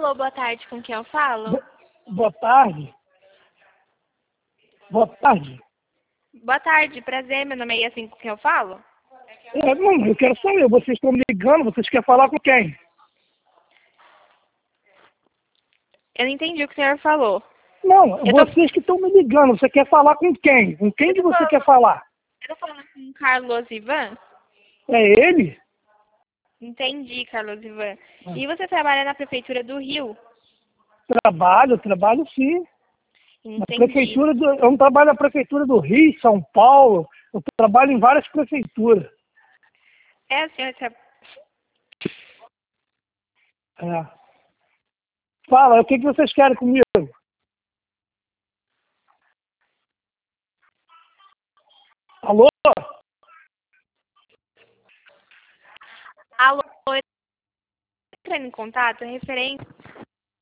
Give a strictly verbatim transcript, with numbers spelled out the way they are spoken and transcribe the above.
Alô, boa tarde, com quem eu falo? Bo- Boa tarde. Boa tarde. Boa tarde, prazer, meu nome é Yassin, com quem eu falo? É, não, eu quero saber, vocês estão me ligando, vocês querem falar com quem? Eu não entendi o que o senhor falou. Não, Eu tô, vocês que estão me ligando, você quer falar com quem? Com quem eu que tô você falando, quer falar? eu tô falando com o Carlos Ivan? É ele? Entendi, Carlos Ivan. E você trabalha na Prefeitura do Rio? Trabalho, trabalho sim. Na Entendi. prefeitura do, eu não trabalho na prefeitura do Rio, São Paulo, eu trabalho em várias prefeituras. É, o senhor tra... É. Fala, o que, que vocês querem comigo? Alô? Alô, eu tô entrando em contato referente